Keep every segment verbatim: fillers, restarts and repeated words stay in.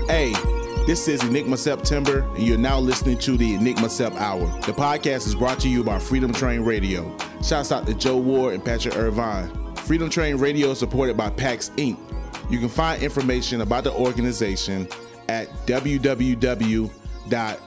Hey, this is Enigma September, and you're now listening to the Enigma Sep Hour. The podcast is brought to you by Freedom Train Radio. Shouts out to Joe Ward and Patrick Irvine. Freedom Train Radio is supported by PAX Incorporated. You can find information about the organization at w w w dot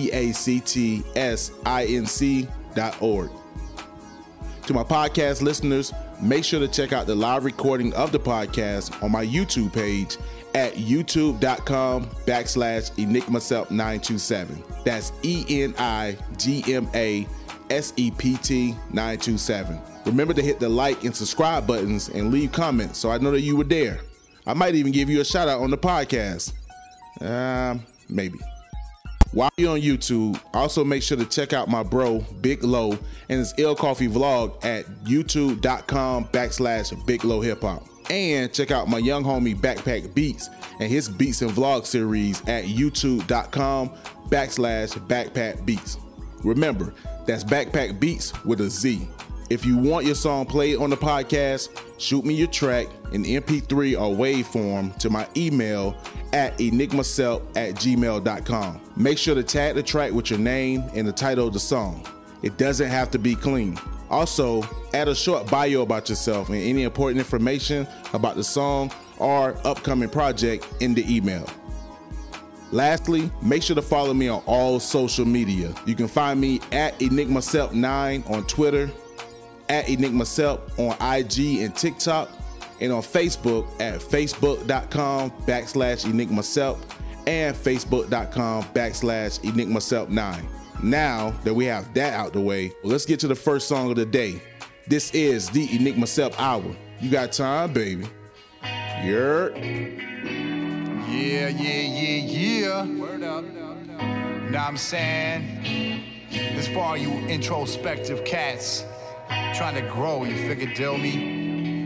pactsinc dot org. To my podcast listeners, make sure to check out the live recording of the podcast on my YouTube page at youtube.com backslash enigmasep927. That's E N I G M A S E P T nine two seven. Remember to hit the like and subscribe buttons and leave comments so I know that you were there. I might even give you a shout out on the podcast. Um, maybe. While you're on YouTube, also make sure to check out my bro, Big Low, and his Ill Coffee vlog at youtube.com backslash Big Low Hip Hop. And check out my young homie Backpack Beats and his Beats and Vlog series at youtube.com backslash Backpack Beats. Remember, that's Backpack Beats with a Z. If you want your song played on the podcast, shoot me your track in M P three or WAV form to my email at enigmasep at gmail dot com. Make sure to tag the track with your name and the title of the song. It doesn't have to be clean. Also, add a short bio about yourself and any important information about the song or upcoming project in the email. Lastly, make sure to follow me on all social media. You can find me at enigmasep nine on Twitter, at enigmasep on I G and TikTok, and on Facebook at facebook.com backslash enigmasep and facebook.com backslash enigmasep9. Now that we have that out the way, well, let's get to the first song of the day. This is the Enigma Sep Hour. You got time, baby. Yer. Yeah, yeah, yeah, yeah. Word up. Know what I'm saying? This for all you introspective cats trying to grow, you figure, deal me?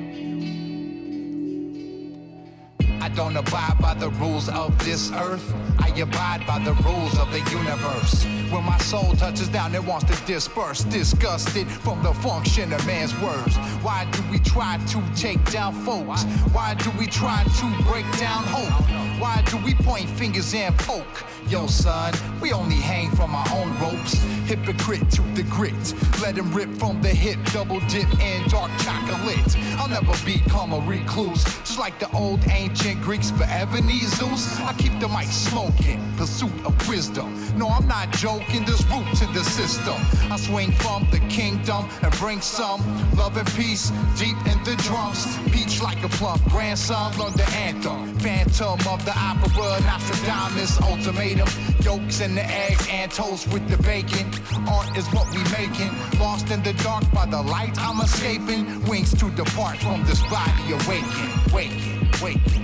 I don't abide by the rules of this earth. I abide by the rules of the universe. When my soul touches down, it wants to disperse. Disgusted from the function of man's words. Why do we try to take down folks? Why do we try to break down hope? Why do we point fingers and poke? Yo, son, we only hang from our own ropes. Hypocrite to the grit. Let him rip from the hip. Double dip in dark chocolate. I'll never become a recluse. Just like the old ancient Greeks forever need Zeus. I keep the mic smoking. Pursuit of wisdom. No, I'm not joking. There's roots in the system. I swing from the kingdom and bring some love and peace deep in the drums. Peach like a plump grandson. Learn the anthem. Phantom of the opera. Nostradamus. Ultimatum. Yolks in the eggs and toast with the bacon. Art is what we making. Lost in the dark by the light I'm escaping. Wings to depart from this body awaken. Waking, waking.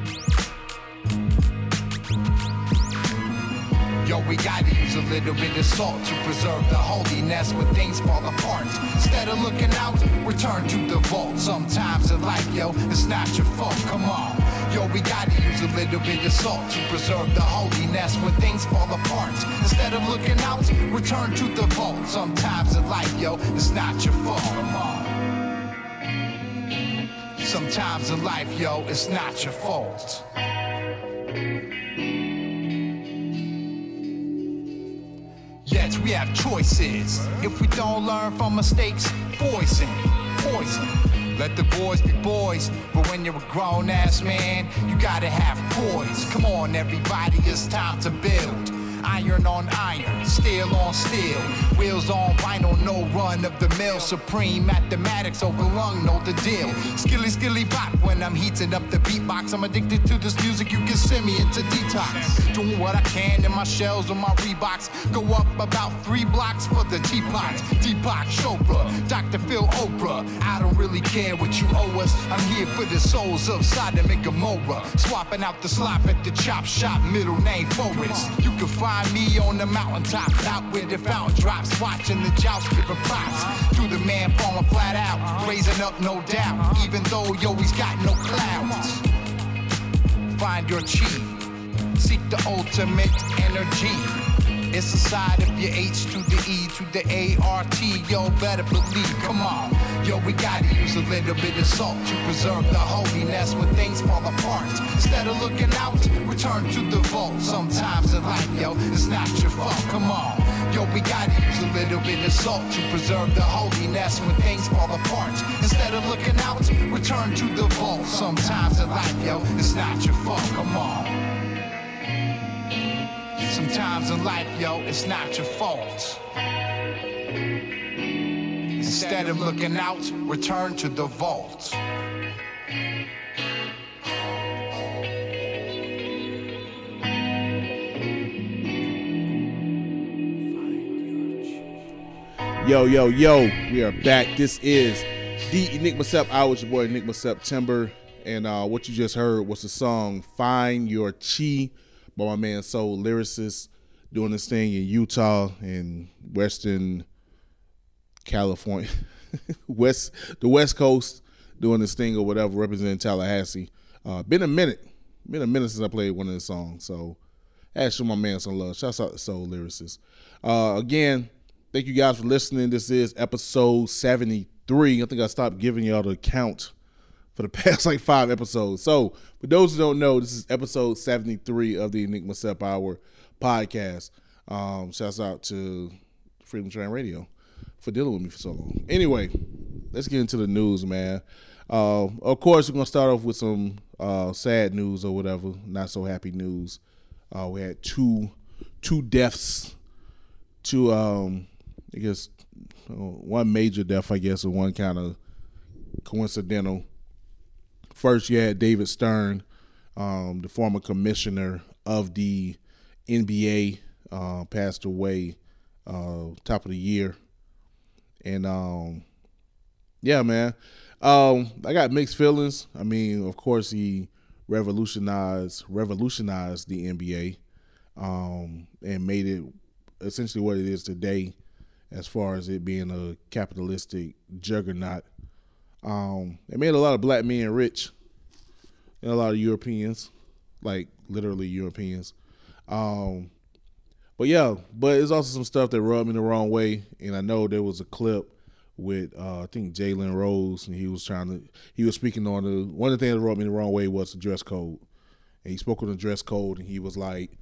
Yo, we gotta use a little bit of salt to preserve the holiness when things fall apart. Instead of looking out, return to the vault. Sometimes in life, yo, it's not your fault. Come on. Yo, we gotta use a little bit of salt to preserve the holiness when things fall apart. Instead of looking out, return to the vault. Sometimes in life, yo, it's not your fault. Come on. Sometimes in life, yo, it's not your fault. Yet we have choices. If we don't learn from mistakes, poison, poison. Let the boys be boys, but when you're a grown-ass man, you gotta have poise. Come on, everybody, it's time to build. Iron on iron, steel on steel. Wheels on vinyl, no run of the mill. Supreme mathematics over lung, know the deal. Skilly, skilly bop when I'm heating up the beatbox. I'm addicted to this music, you can send me into detox. Doing what I can in my shells or my Reeboks. Go up about three blocks for the teapots. Deepak Chopra, Doctor Phil Oprah. I don't really care what you owe us. I'm here for the souls of Sodom and Gomorrah. Swapping out the slop at the chop shop, middle name Forrest. You can find me on the mountaintop, out where the fountain drops, watching the joust, giving props to the man falling flat out, raising up no doubt, even though yo he's got no clouds. Find your chi, seek the ultimate energy. It's a side of your H to the E to the A R T. Yo, better believe, come on. Yo, we gotta use a little bit of salt to preserve the holiness when things fall apart. Instead of looking out, return to the vault. Sometimes in life, yo, it's not your fault, come on. Yo, we gotta use a little bit of salt to preserve the holiness when things fall apart. Instead of looking out, return to the vault. Sometimes in life, yo, it's not your fault, come on. Sometimes in life, yo, it's not your fault. Instead of looking out, return to the vault. Yo, yo, yo, we are back. This is the Enigma Sep Hour. It's your boy Enigma September. And uh, what you just heard was the song Find Your Chi by my man Soul Lyricist, doing this thing in Utah and Western California, West the West Coast, doing this thing or whatever, representing Tallahassee. Uh, been a minute, been a minute since I played one of the songs, so I had to show my man some love. Shouts out to Soul Lyricist. Uh, again, thank you guys for listening. This is episode seventy-three. I think I stopped giving y'all the count for the past like five episodes. So for those who don't know, this is episode seventy-three of the Enigma Sep Hour podcast. Um, shouts out to Freedom Train Radio for dealing with me for so long. Anyway, let's get into the news, man. Uh, of course, we're going to start off with some uh, sad news or whatever, not so happy news. Uh, we had two two deaths, two, um, I guess, uh, one major death, I guess, and one kind of coincidental. First, you had David Stern, um, the former commissioner of the N B A, uh, passed away uh, top of the year. And, um, yeah, man, um, I got mixed feelings. I mean, of course, he revolutionized revolutionized the N B A um, and made it essentially what it is today as far as it being a capitalistic juggernaut. Um, it made a lot of black men rich and a lot of Europeans, like literally Europeans. Um, but yeah, but it's also some stuff that rubbed me the wrong way. And I know there was a clip with, uh, I think Jalen Rose, and he was trying to, he was speaking on the, one of the things that rubbed me the wrong way was the dress code. And he spoke on the dress code, and he was like,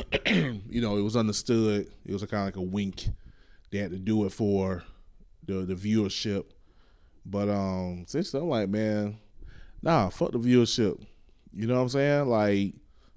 you know, it was understood. It was kind of like a wink. They had to do it for the, the viewership. But um, essentially, I'm like, man, nah, fuck the viewership. You know what I'm saying? Like,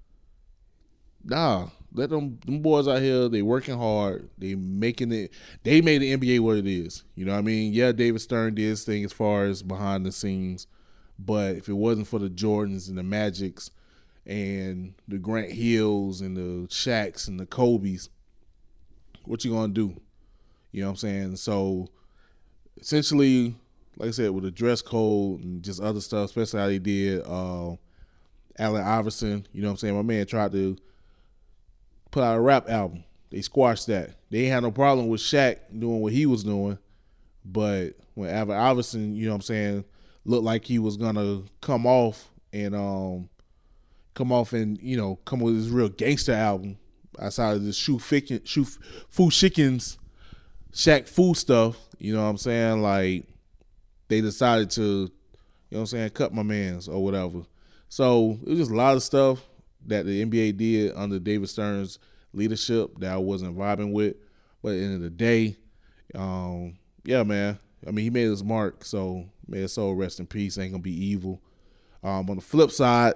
nah, let them them boys out here, they working hard. They making it, they made the N B A what it is. You know what I mean? Yeah, David Stern did his thing as far as behind the scenes. But if it wasn't for the Jordans and the Magics and the Grant Hills and the Shaqs and the Kobes, what you gonna do? You know what I'm saying? So essentially, like I said, with the dress code and just other stuff, especially how they did uh, Allen Iverson, you know what I'm saying? My man tried to put out a rap album. They squashed that. They ain't had no problem with Shaq doing what he was doing, but when Allen Iverson, you know what I'm saying, looked like he was gonna come off and um, come off and, you know, come with his real gangster album outside of this Shoe Ficken, Shoe Fu Chickens, Shaq Fu stuff, you know what I'm saying? Like, they decided to, you know what I'm saying, cut my mans or whatever. So it was just a lot of stuff that the N B A did under David Stern's leadership that I wasn't vibing with. But at the end of the day, um, yeah, man. I mean, he made his mark, so may his soul rest in peace. Ain't gonna be evil. Um, on the flip side,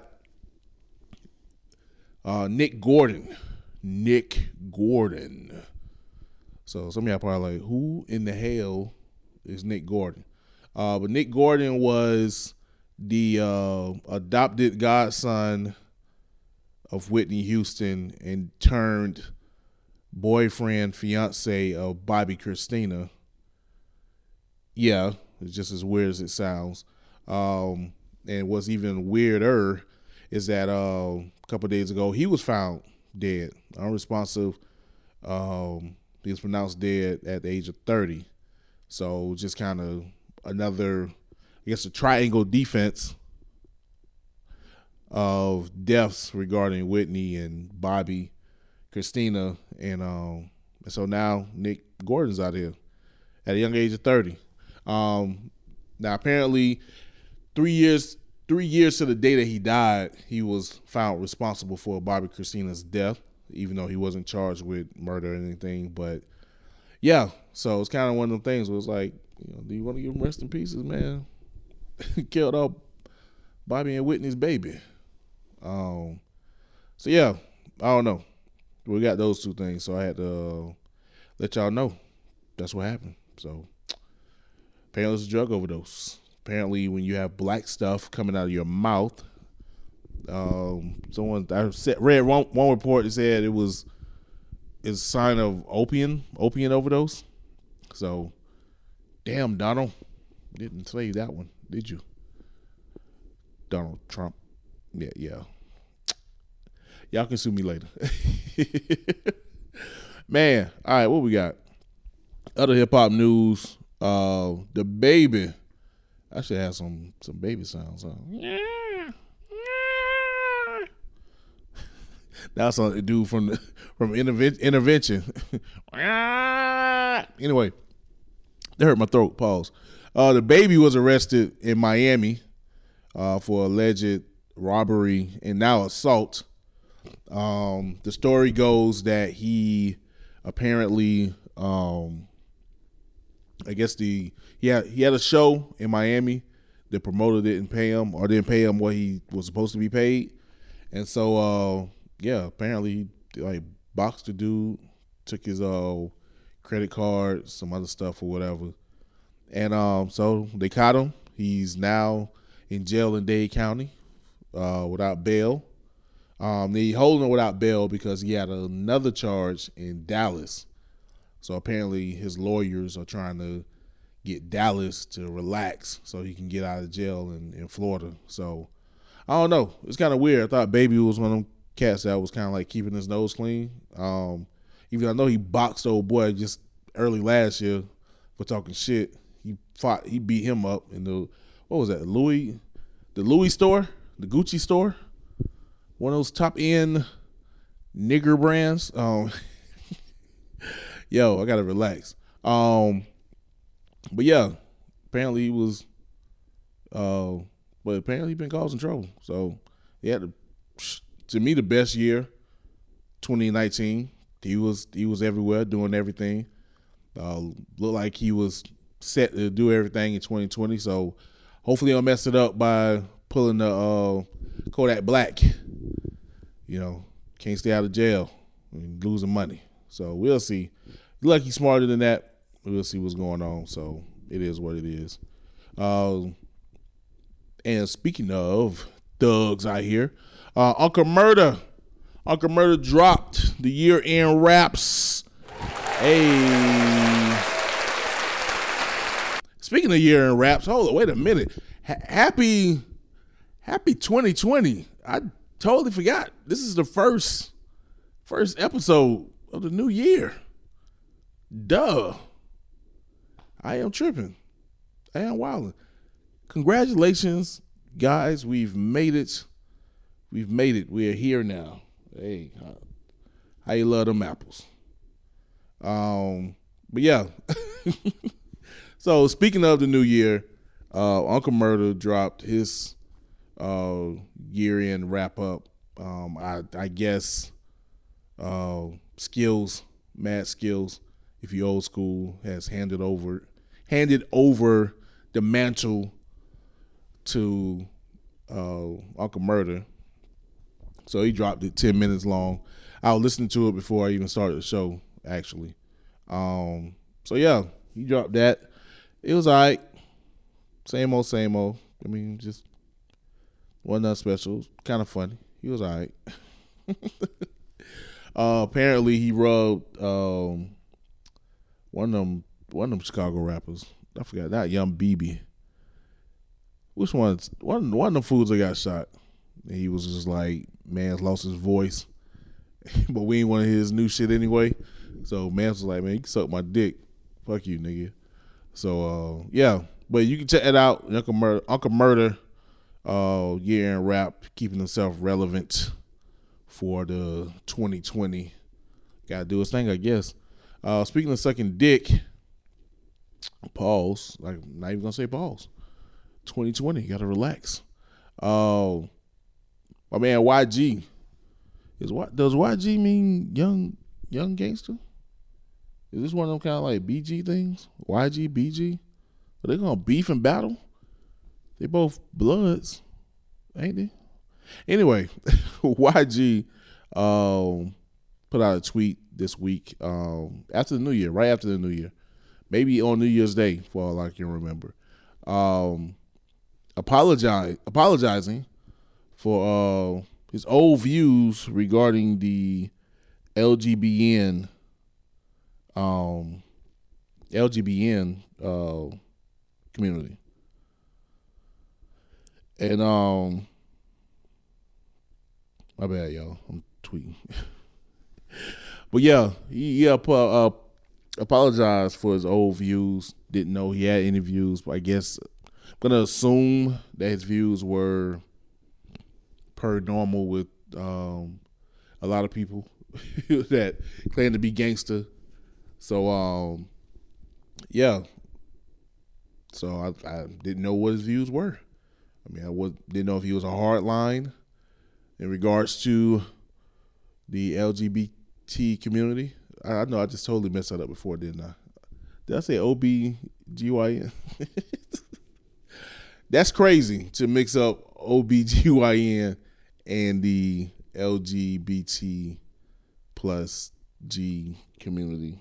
uh, Nick Gordon. Nick Gordon. So some of y'all probably like, who in the hell is Nick Gordon? Uh, but Nick Gordon was the uh, adopted godson of Whitney Houston and turned boyfriend, fiance of Bobby Christina. Yeah, it's just as weird as it sounds. Um, and what's even weirder is that uh, a couple of days ago, he was found dead, unresponsive. Um, he was pronounced dead at the age of thirty. So just kind of another, I guess, a triangle defense of deaths regarding Whitney and Bobby Christina, and um, and so now Nick Gordon's out here at a young age of thirty. Um, now apparently, three years three years to the day that he died, he was found responsible for Bobby Christina's death, even though he wasn't charged with murder or anything. But yeah, so it's kind of one of them things where it's like, you know, do you want to give him rest in pieces, man? Killed off Bobby and Whitney's baby. Um, so yeah, I don't know. We got those two things, so I had to uh, let y'all know that's what happened. So apparently it's a drug overdose. Apparently when you have black stuff coming out of your mouth, um, someone I read one, one report that said it was is a sign of opium, opium overdose. So damn, Donald, didn't say that one, did you? Donald Trump. Yeah, yeah. Y'all can sue me later. Man, all right, what we got? Other hip hop news. Uh, the baby. I should have some some baby sounds. Huh? That's on the dude from the, from interven- intervention. Anyway, that hurt my throat. Pause. Uh, the baby was arrested in Miami uh, for alleged robbery and now assault. Um, the story goes that he apparently, um, I guess the he had he had a show in Miami. The promoter didn't pay him or didn't pay him what he was supposed to be paid, and so uh, yeah, apparently he like boxed the dude, took his uh credit card, some other stuff or whatever, and um, so they caught him. He's now in jail in Dade County uh, without bail. Um, they holding him without bail because he had another charge in Dallas. So apparently his lawyers are trying to get Dallas to relax so he can get out of jail in, in Florida. So I don't know. It's kind of weird. I thought Baby was one of them cats that was kind of like keeping his nose clean. Um, even though I know he boxed old boy just early last year for talking shit. He fought. He beat him up in the what was that? Louis, the Louis store, the Gucci store. One of those top end nigger brands. Um, yo, I gotta relax. Um, but yeah, apparently he was. Uh, but apparently he been causing trouble. So he had, to, to me, the best year, twenty nineteen. He was he was everywhere doing everything. Uh, looked like he was set to do everything in twenty twenty. So hopefully he'll mess it up by pulling the uh, Kodak Black. You know, can't stay out of jail and losing money. So we'll see. Look, he's smarter than that. We'll see what's going on. So it is what it is. Uh, and speaking of thugs out here, uh, Uncle Murder. Uncle Murder dropped the year-end raps. Hey. Speaking of year-end raps, hold on, wait a minute. H- happy, happy twenty twenty. I totally forgot. This is the first first episode of the new year. Duh. I am tripping. I am wilding. Congratulations, guys. We've made it. We've made it. We are here now. Hey, how, how you love them apples? Um, but yeah. So speaking of the new year, uh, Uncle Murder dropped his uh, year-end wrap-up. Um, I, I guess uh, Skills, Mad Skills, if you old school, has handed over handed over the mantle to uh, Uncle Murder. So he dropped it ten minutes long. I was listening to it before I even started the show, actually. Um, so yeah, he dropped that. It was all right. Same old, same old. I mean, just wasn't that special. Kind of funny. He was all right. uh, apparently, he rubbed um, one of them, one of them Chicago rappers. I forgot that Young B B. Which one? One, one of them fools that got shot. And he was just like, man's lost his voice, but we ain't want to hear his new shit anyway. So man's was like, man, you can suck my dick. Fuck you, nigga. So uh, yeah, but you can check it out. Uncle Murder, Uncle Murder, uh, year-end rap, keeping himself relevant for the twenty twenty Gotta do his thing, I guess. Uh, speaking of sucking dick, pause. Like, I'm not even gonna say pause. twenty twenty, gotta relax. Uh, my man Y G. Is what does Y G mean? Young, young gangster? Is this one of them kind of like B G things? Y G, B G? Are they gonna beef and battle? They both bloods, ain't they? Anyway, Y G um, put out a tweet this week um, after the New Year, right after the New Year, maybe on New Year's Day, for all I can remember. Um, apologize, apologizing for uh, his old views regarding the L G B N, um, L G B N uh, community, and um, my bad, y'all, I'm tweeting, but yeah, he, he uh, uh, apologized for his old views. Didn't know he had any views, but I guess I'm gonna assume that his views were per normal with um, a lot of people that claim to be gangster. So, um, yeah. So I, I didn't know what his views were. I mean, I was, didn't know if he was a hard line in regards to the L G B T community. I, I know I just totally messed that up before, didn't I? Did I say O B G Y N? That's crazy to mix up O B G Y N and the L G B T plus G community.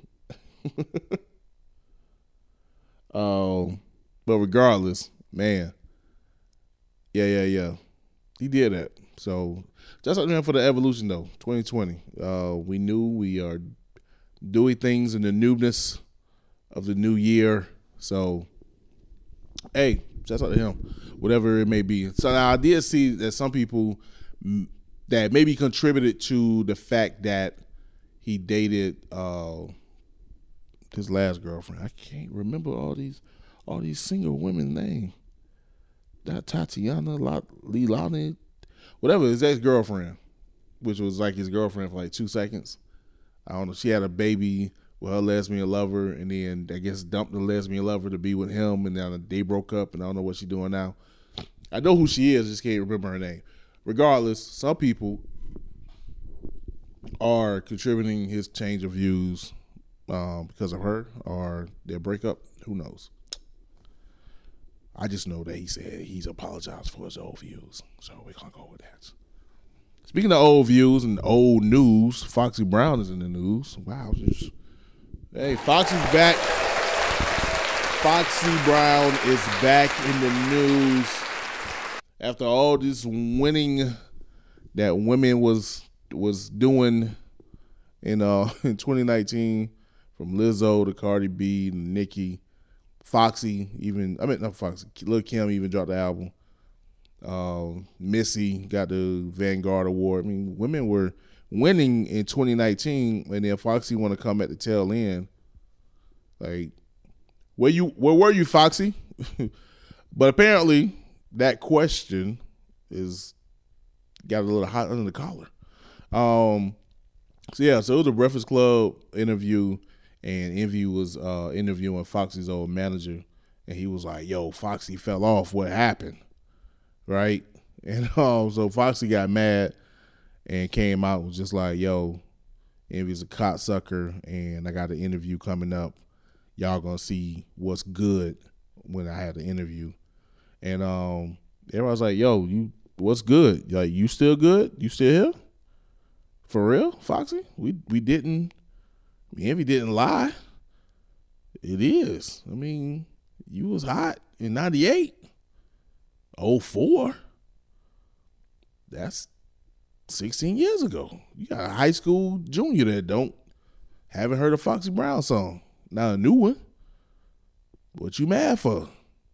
um, but regardless, man, yeah, yeah, yeah, he did that. So just up there for the evolution, though. twenty twenty, uh, we knew we are doing things in the newness of the new year. So, hey, just out to him, whatever it may be. So now I did see that some people that maybe contributed to the fact that he dated uh, his last girlfriend. I can't remember all these all these single women's names. That Tatiana, Lilani, whatever, his ex-girlfriend, which was like his girlfriend for like two seconds. I don't know. She had a baby with her lesbian lover, and then I guess dumped the lesbian lover to be with him, and then they broke up, and I don't know what she's doing now. I know who she is, just can't remember her name. Regardless, some people are contributing his change of views um, because of her or their breakup. Who knows? I just know that he said he's apologized for his old views, so we're going to go with that. Speaking of old views and old news, Foxy Brown is in the news. Wow. Just, hey, Foxy's back. Foxy Brown is back in the news after all this winning that women was was doing in uh in twenty nineteen, from Lizzo to Cardi B to Nicki. Foxy even, I mean, not Foxy, Lil' Kim even dropped the album. Uh, Missy got the Vanguard Award. I mean, women were winning in twenty nineteen, and then Foxy want to come at the tail end. Like, where you, where were you, Foxy? But apparently, that question is got a little hot under the collar. Um, so yeah, so it was a Breakfast Club interview, and Envy was uh, interviewing Foxy's old manager, and he was like, "Yo, Foxy fell off. What happened?" Right? And um, so Foxy got mad and came out and was just like, "Yo, Envy's a cocksucker, and I got an interview coming up. Y'all gonna see what's good when I had the interview." And um, everybody's like, "Yo, you what's good? Like, you still good? You still here? For real, Foxy? We we didn't Envy didn't lie. It is. I mean, you was hot in ninety-eight. oh four. That's sixteen years ago. You got a high school junior that don't haven't heard a Foxy Brown song. Not a new one. What you mad for?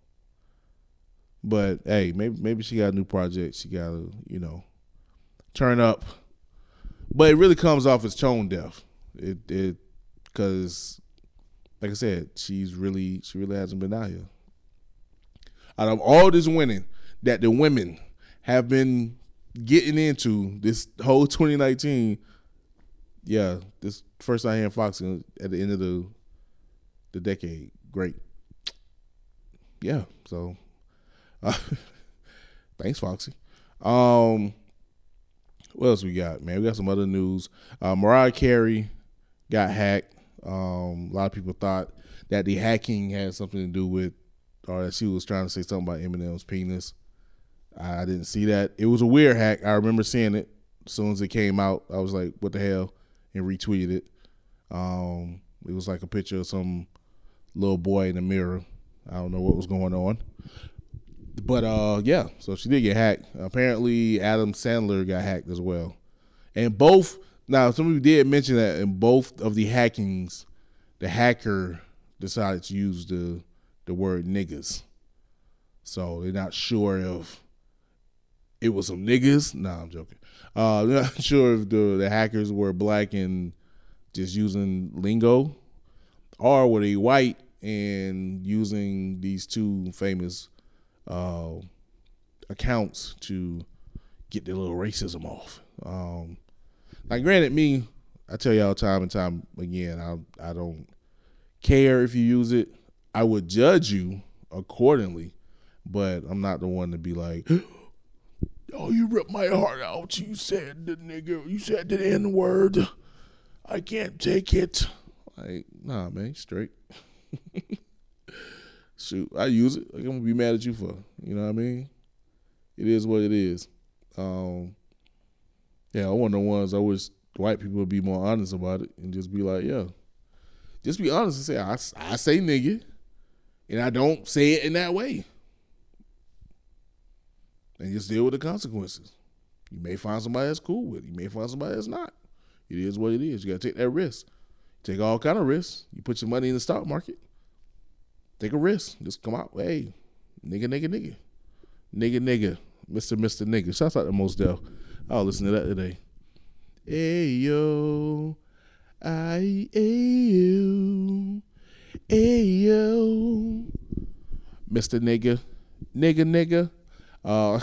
But hey, maybe maybe she got a new project. She got to, you know, turn up. But it really comes off as tone deaf. It it because, like I said, she's really she really hasn't been out here. Out of all this winning that the women have been getting into this whole twenty nineteen, yeah, this First time hearing Foxy at the end of the the decade. Great. Yeah. So, uh, thanks, Foxy. Um, what else we got, man? We got some other news. Uh, Mariah Carey got hacked. Um, a lot of people thought that the hacking had something to do with, or that she was trying to say something about Eminem's penis. I didn't see that. It was a weird hack. I remember seeing it as soon as it came out. I was like, what the hell? And retweeted it. Um, it was like a picture of some little boy in the mirror. I don't know what was going on. But, uh, yeah, so she did get hacked. Apparently, Adam Sandler got hacked as well. And both, now, somebody did mention that in both of the hackings, the hacker decided to use the the word niggas. So they're not sure if it was some niggas. Nah, I'm joking. Uh, they're not sure if the, the hackers were black and just using lingo, or were they white and using these two famous uh, accounts to get their little racism off. Um, now, granted, me, I tell y'all time and time again, I I don't care if you use it. I would judge you accordingly, but I'm not the one to be like, oh, you ripped my heart out. You said the nigga, you said the N word. I can't take it. Like, nah, man, straight. Shoot, I use it. Like, I'm gonna be mad at you for, you know what I mean? It is what it is. Um, yeah, I one of the ones I wish white people would be more honest about it and just be like, yeah, just be honest and say, I, I say nigga, and I don't say it in that way. And just deal with the consequences. You may find somebody that's cool with it. You may find somebody that's not. It is what it is. You got to take that risk. Take all kind of risks. You put your money in the stock market. Take a risk. Just come out, hey, nigga, nigga, nigga. Nigga, nigga. Mister Mister Nigga. Shouts out to Mos Def. I'll listen to that today. Hey, yo. I, hey, yo. Hey, yo. Mister Nigga. Nigga, nigga. Uh,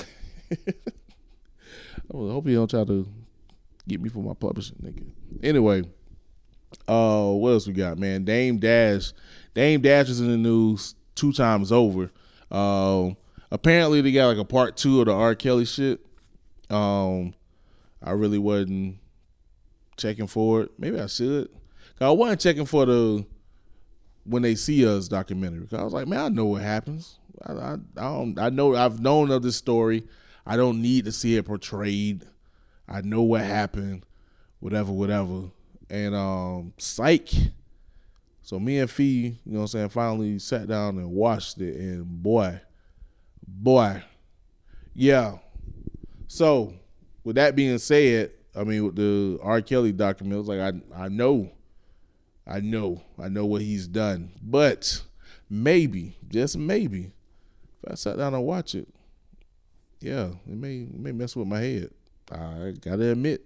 I hope you don't try to get me for my publishing, nigga. Anyway, uh, what else we got, man? Dame Dash. Dame Dash is in the news two times over. Uh, apparently, they got like a part two of the R. Kelly shit. Um, I really wasn't checking for it. Maybe I should. Cause I wasn't checking for the When They See Us documentary. Cause I was like, man, I know what happens. I, I, I don't. I know. I've known of this story. I don't need to see it portrayed. I know what happened. Whatever, whatever. And um, psych. So me and Fee, you know what I'm saying, finally sat down and watched it, and boy, boy, yeah. So with that being said, I mean, with the R. Kelly document, it was like, I, I know, I know, I know what he's done. But maybe, just maybe, if I sat down and watch it, yeah, it may, it may mess with my head. I gotta admit.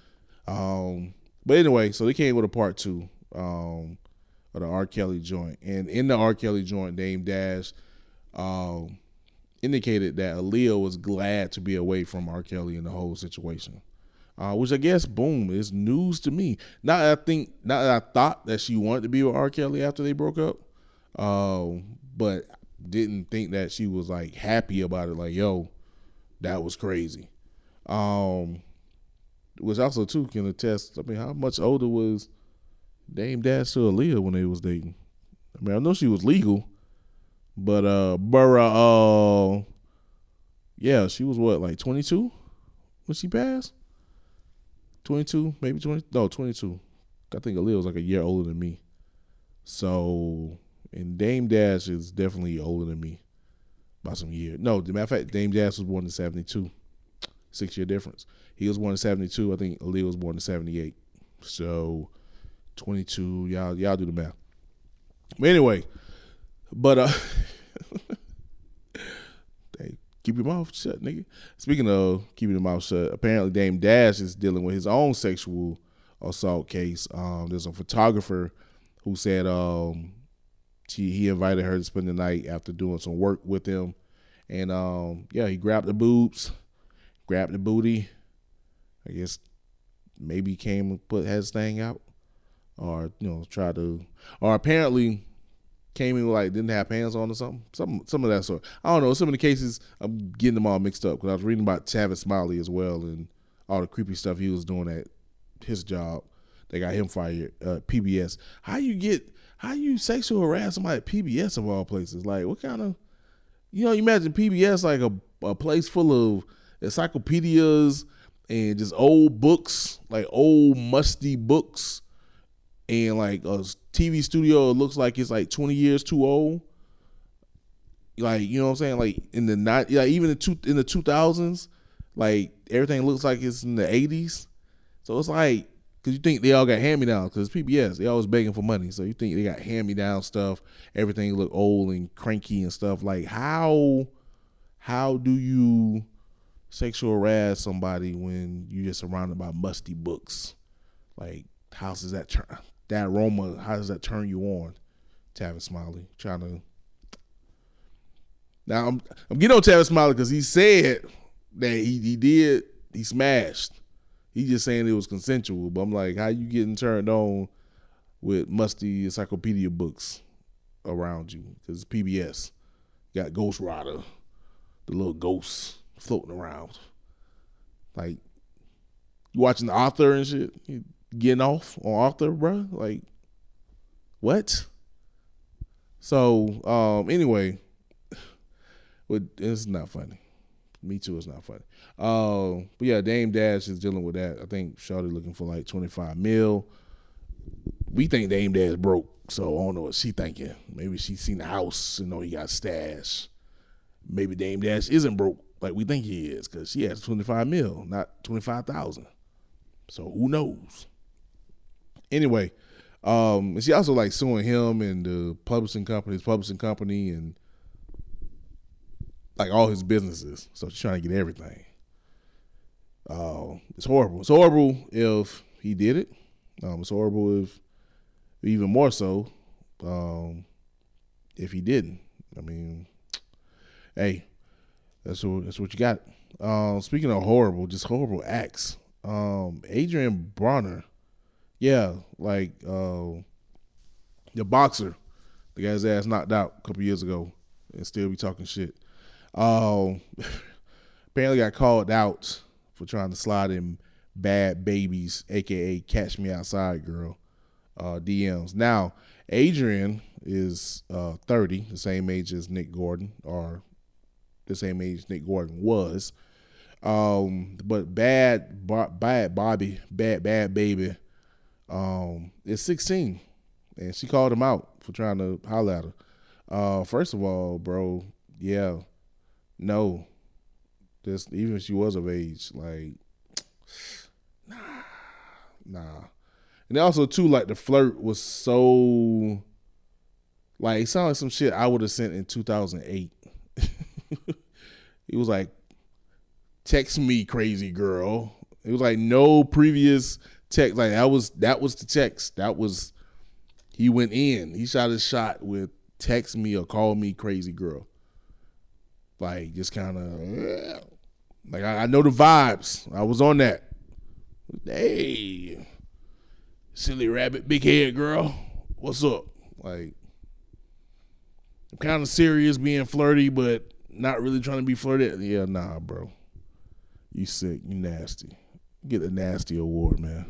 Um, but anyway, so they came with a part two. Um, of the R. Kelly joint. And in the R. Kelly joint, Dame Dash um, indicated that Aaliyah was glad to be away from R. Kelly in the whole situation. Uh, which I guess, boom, is news to me. Not that I think, not that I thought that she wanted to be with R. Kelly after they broke up, uh, but didn't think that she was like happy about it. Like, yo, that was crazy. Um, which also too can attest. I mean, how much older was Dame Dash to Aaliyah when they was dating? I mean, I know she was legal, but uh, Burra, uh, yeah, she was what, like twenty-two when she passed? twenty-two, maybe twenty, no, twenty-two. I think Aaliyah was like a year older than me. So, and Dame Dash is definitely older than me by some years. No, as a matter of fact, Dame Dash was born in seventy-two. Six year difference. He was born in seventy-two. I think Aaliyah was born in seventy-eight. So, twenty-two, y'all y'all do the math. But anyway, but uh hey, keep your mouth shut, nigga. Speaking of keeping your mouth shut, apparently Dame Dash is dealing with his own sexual assault case. Um, there's a photographer who said um she he invited her to spend the night after doing some work with him. And um yeah, he grabbed the boobs, grabbed the booty. I guess maybe came and put had his thing out. or you know, try to, or apparently came in like didn't have pants on or something. Some some of that sort. I don't know. Some of the cases I'm getting them all mixed up because I was reading about Tavis Smiley as well and all the creepy stuff he was doing at his job. They got him fired. Uh, P B S. How you get? How you sexual harass somebody at P B S of all places? Like what kind of? You know, you imagine P B S like a a place full of encyclopedias and just old books, like old musty books. And like a T V studio, it looks like it's like twenty years too old. Like, you know what I'm saying? Like in the not, like even in, two, in the two thousands, like everything looks like it's in the eighties. So it's like, because you think they all got hand-me-downs, because P B S, they always begging for money. So you think they got hand-me-down stuff, everything look old and cranky and stuff. Like how, how do you sexual harass somebody when you're just surrounded by musty books? Like, how does that turn? That aroma, how does that turn you on? Tavis Smiley trying to. Now I'm I'm getting on Tavis Smiley because he said that he he did he smashed. He just saying it was consensual, but I'm like, how you getting turned on with musty encyclopedia books around you? Because P B S got Ghost Rider, the little ghosts floating around. Like you watching the author and shit. You, getting off on Arthur, bro? Like, what? So, um, anyway, it's not funny. Me Too is not funny. Uh, but yeah, Dame Dash is dealing with that. I think Shawty looking for like twenty-five mil. We think Dame Dash broke, so I don't know what she thinking. Maybe she seen the house and know he got stash. Maybe Dame Dash isn't broke like we think he is because she has twenty-five mil, not twenty-five thousand. So who knows? Anyway, um, she also like suing him and the publishing company, his publishing company, and like all his businesses. So she's trying to get everything. Uh, it's horrible. It's horrible if he did it. Um, it's horrible if, even more so, um, if he didn't. I mean, hey, that's what that's what you got. Uh, speaking of horrible, just horrible acts. Um, Adrian Bronner. Yeah, like uh, the boxer, the guy's ass knocked out a couple years ago and still be talking shit. Um, apparently got called out for trying to slide in Bad Babies, a k a. Catch Me Outside Girl, uh, D Ms. Now, Adrian is uh, thirty, the same age as Nick Gordon, or the same age Nick Gordon was. Um, but Bad, Bad Bobby, Bad, Bad Baby, Um, is sixteen, and she called him out for trying to holler at her. Uh, first of all, bro, yeah, no, this even if she was of age, like, nah, nah. And also too, like the flirt was so, like it sounded like some shit I would have sent in two thousand eight. It was like, text me, crazy girl. It was like no previous text, like that was that was the text. That was he went in. He shot his shot with text me or call me crazy girl. Like just kind of like I, I know the vibes. I was on that. Hey, silly rabbit, big head girl, what's up? Like I'm kind of serious, being flirty, but not really trying to be flirty. Yeah, nah, bro. You sick. You nasty. Get the nasty award, man.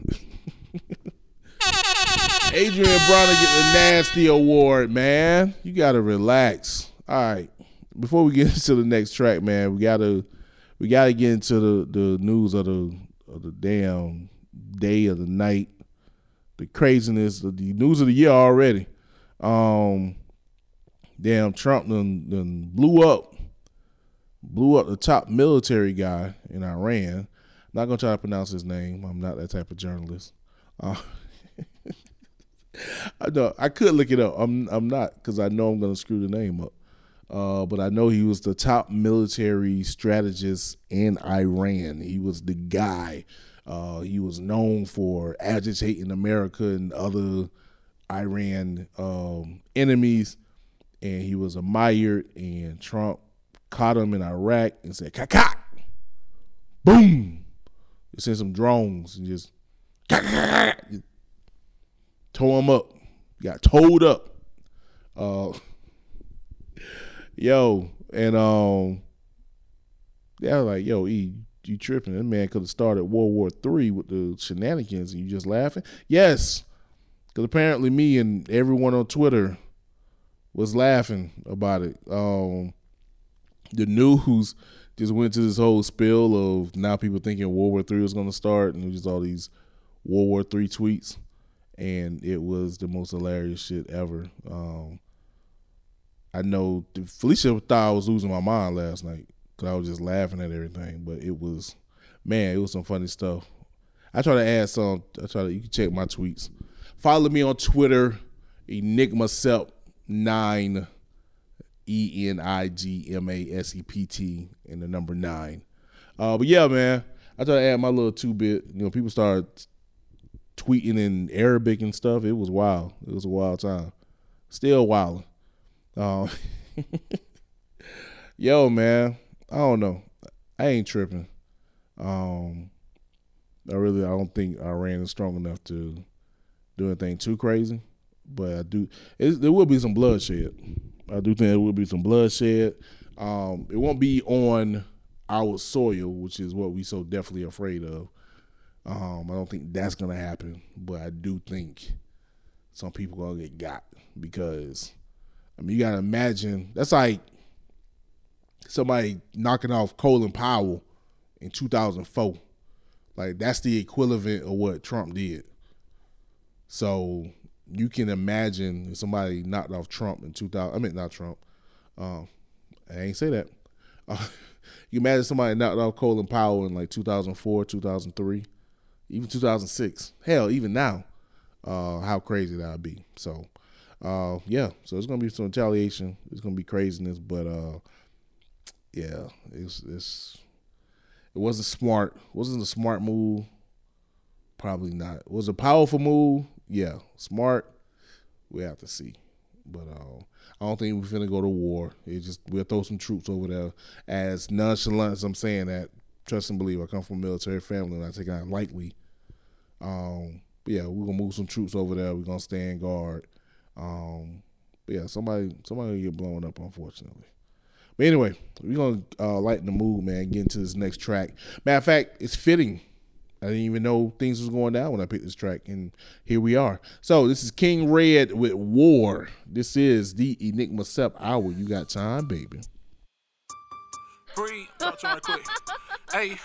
Adrian Bronner get the nasty award, man. You gotta relax. All right. Before we get into the next track, man, we gotta we gotta get into the, the news of the of the damn day of the night, the craziness of the news of the year already. Um, damn, Trump done, done blew up, blew up the top military guy in Iran. Not gonna try to pronounce his name. I'm not that type of journalist. Uh, I know I could look it up. I'm I'm not because I know I'm gonna screw the name up. Uh, but I know he was the top military strategist in Iran. He was the guy. Uh, he was known for agitating America and other Iran um, enemies, and he was admired. And Trump caught him in Iraq and said, "Ka-ka!" Boom! They sent some drones and just tore him up. Got towed up. Uh, yo, and um, yeah, I was like, yo, E, you tripping? That man could have started World War Three with the shenanigans, and you just laughing? Yes, because apparently me and everyone on Twitter was laughing about it. Um, the news just went to this whole spill of now people thinking World War Three was going to start, and just all these World War Three tweets, and it was the most hilarious shit ever. Um, I know Felicia thought I was losing my mind last night because I was just laughing at everything, but it was, man, it was some funny stuff. I try to add some. I try to. You can check my tweets. Follow me on Twitter, Enigma Sept nine. E N I G M A S E P T and the number nine. Uh, but yeah, man, I try to add my little two-bit. You know, people started tweeting in Arabic and stuff. It was wild. It was a wild time. Still wild. Uh, yo, man, I don't know. I ain't tripping. Um, I really, I don't think Iran is strong enough to do anything too crazy. But I do. It, there will be some bloodshed. I do think there will be some bloodshed. Um, it won't be on our soil, which is what we so definitely afraid of. Um, I don't think that's going to happen, but I do think some people are going to get got because, I mean, you got to imagine, that's like somebody knocking off Colin Powell in two thousand four. Like, that's the equivalent of what Trump did. So you can imagine if somebody knocked off Trump in two thousand. I mean, not Trump. Um, I ain't say that. Uh, you imagine somebody knocked off Colin Powell in like two thousand four, two thousand three, even two thousand six. Hell, even now, uh, how crazy that would be. So, uh, yeah. So it's gonna be some retaliation. It's gonna be craziness, but uh, yeah, it's it's it wasn't smart. It wasn't a smart move. Probably not. It was a powerful move. Yeah, smart. We have to see, but uh, I don't think we're finna go to war. It's just we'll throw some troops over there. As nonchalant as I'm saying that, trust and believe. I come from a military family, and I take it lightly. Um, but yeah, we're gonna move some troops over there. We're gonna stand guard. Um, but yeah, somebody somebody will get blown up, unfortunately. But anyway, we're gonna uh, lighten the mood, man. Get into this next track. Matter of fact, it's fitting. I didn't even know things was going down when I picked this track, and here we are. So this is King Red with War. This is the Enigma Sept Hour. You got time, baby. Breathe. Talk to me right quick. Hey,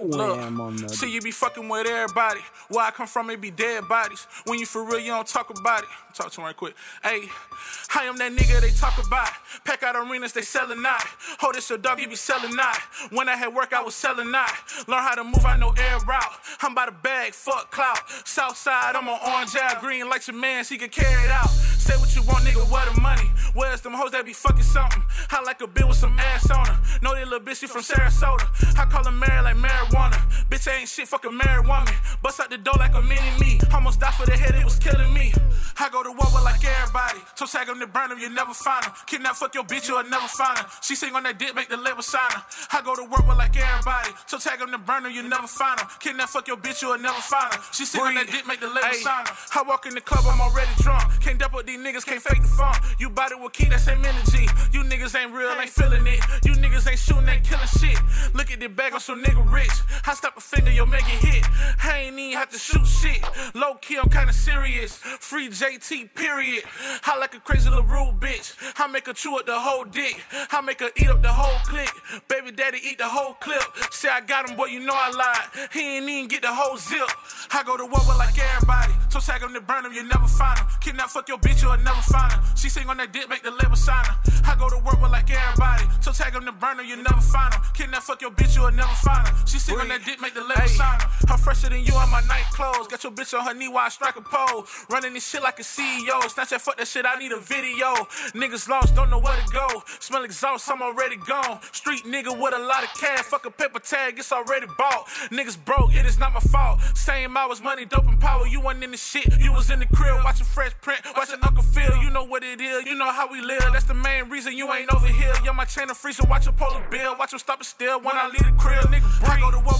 look, see you be fucking with everybody. Where I come from, it be dead bodies. When you for real, you don't talk about it. Talk to me right quick. Hey, I am that nigga they talk about. Pack out arenas, they selling out. Hold this your dog, you be selling out. When I had work, I was selling out. Learn how to move, I know air route. I'm by the bag, fuck clout. Southside, I'm on orange out. Green like your man, he can carry it out. Say what you want, nigga, where the money? Where's them hoes that be fucking something? I like a bill with some ass on her. Know that little bitch, she from Sarasota. I call her Mary like marijuana. Bitch, I ain't shit, fuck a married woman. Bust out the door like a mini-me. Almost died for the head, it was killing me. I go to war with like everybody. Toe tag them to burn them, you never find them. Kidnap, fuck your bitch, you'll never find her. She sing on that dick, make the label sign her. I go to work with like everybody. Toe tag them to burn them, you never find her. Kidnap, fuck your bitch, you'll never find her. She sing on that dick, make the label sign her. I walk in the club, I'm already drunk. Can't dap with these niggas, can't fake the fun. You body with key, that same energy. You niggas ain't real, ain't feeling it. You niggas ain't shooting, ain't killing shit. Look at the bag on some nigga rich. I stop a finger, you'll make it hit. I ain't even have to shoot shit. Low key, I'm kinda serious. Free J T, period. I like a crazy little rude bitch. I make her chew up the whole dick. I make her eat up the whole click. Baby daddy eat the whole clip. Say I got him, boy, you know I lied. He ain't even get the whole zip. I go to war with like everybody. Toe tag him to burn him, you never find him. Kidnap, fuck your bitch, you'll never find her. She sing on that dick, make the label sign her. I go to work with like everybody. Toe tag him to burn him, you never find him. Kidnap, fuck your bitch, you'll never find her. She sing on that dick, make the label hey. sign her. I'm fresher than you on my night clothes. Got your bitch on her knee while I strike a pole. Running this shit like a C E O. Snatch that, fuck that shit, I need a video. Niggas lost, don't know where to go. Smell exhaust, I'm already gone. Street nigga with a lot of cash. Fuck a paper tag, it's already bought. Niggas broke, it is not my fault. Same hours, money, dope and power. You wasn't in the shit, you was in the crib. Watching Fresh Print, watching Uncle Phil. You know what it is, you know how we live. That's the main reason you ain't over here. Yo, my chain of freezer, watch a polar bill. Watch him stop it still when I leave the crib. Nigga, breathe. I go to war with like air.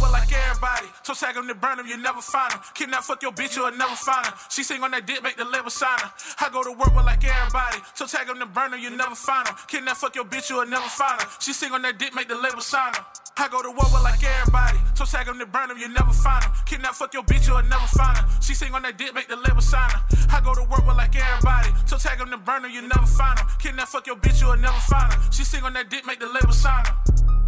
everybody. So tag them to burn them, you never find them. Kidnap, fuck your bitch, you'll never find her. She sing on that dick, make the label sign her. I go to work with like everybody. So tag them to burn them, you never find them. Kidnap, fuck your bitch, you'll never find her. She sing on that dick, make the label sign her. I go to work with like everybody. So tag them to burn them, you never find them. Kidnap, fuck your bitch, you'll never find her. She sing on that dick, make the label sign her. I go to work with like everybody. So tag them to burn them, you never find them. Kidnap, fuck your bitch, you'll never find her. She sing on that dick, make the label sign her.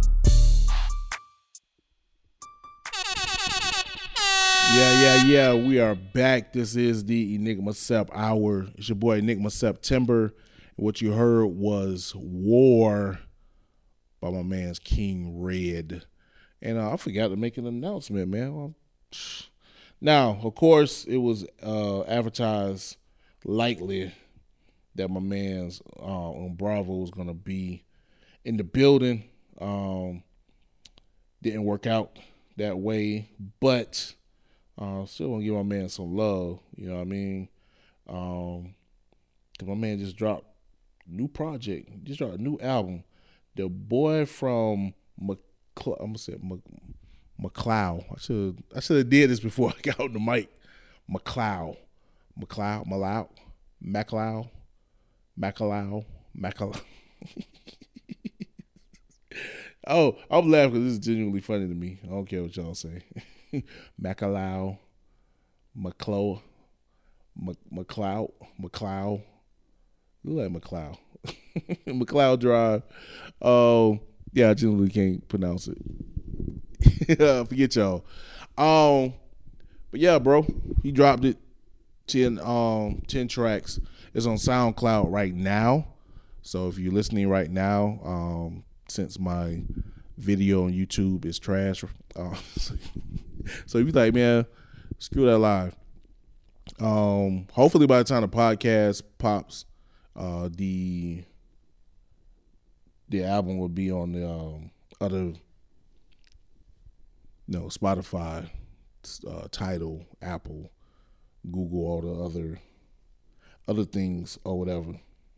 Yeah, yeah, yeah. We are back. This is the Enigma Sep Hour. It's your boy Enigma September. What you heard was War by my man's King Red. And uh, I forgot to make an announcement, man. Well, now, of course, it was uh, advertised lightly that my man's uh, on Bravo was going to be in the building. Um, didn't work out that way, but uh, still want to give my man some love. You know what I mean? Um, cause my man just dropped a new project, just dropped a new album. The boy from McCloud, I'm gonna say McCloud. I should I should have did this before I got on the mic. McCloud, McCloud, Malau, McCloud, McCloud, McCloud. Oh, I'm laughing because this is genuinely funny to me. I don't care what y'all say. McCloud, McCloud, McCloud, McCloud. You like McCloud. McCloud Drive. Um, yeah, I genuinely can't pronounce it. Forget y'all. Um, but yeah, bro, he dropped it. Ten, um, ten tracks. It's on SoundCloud right now. So if you're listening right now, um, since my video on YouTube is trash, uh, so if you like, man, screw that live. Um, hopefully by the time the podcast pops, uh, the the album will be on the um, other, no, Spotify, uh, Tidal, Apple, Google, all the other other things or whatever.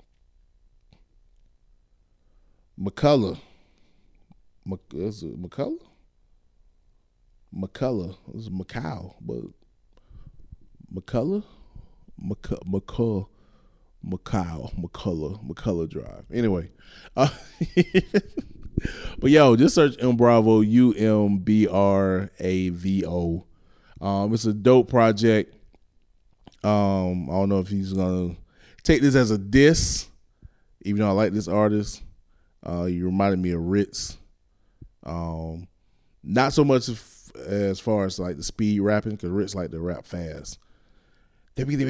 McCullough. Mc, is it McCullough? McCullough. It was McCow, but McCullough? McCullough. McCullough. McCow. McCullough. McCullough Drive. Anyway. Uh, but yo, just search M Bravo, U M B R A V O. Um, it's a dope project. Um, I don't know if he's going to take this as a diss, even though I like this artist. Uh, you reminded me of Ritz. Um, not so much as, as far as like the speed rapping, because Ritz like to rap fast. None of